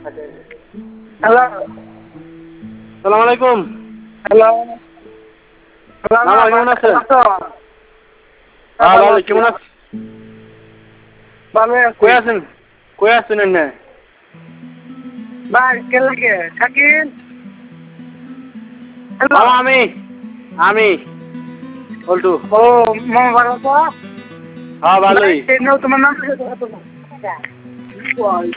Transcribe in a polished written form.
Hello, সালাম আলাইকুম। Hello, মামা কেমন আছেন? ভালো, কেমন আছেন? ভালো আছি। কই আছেন এনে? ভাই কে লাগে থাকিন? মামা আমি বল্টু। ও মামা ভালো তো? হ্যাঁ ভাই ভালোই। তোমার নাম কি?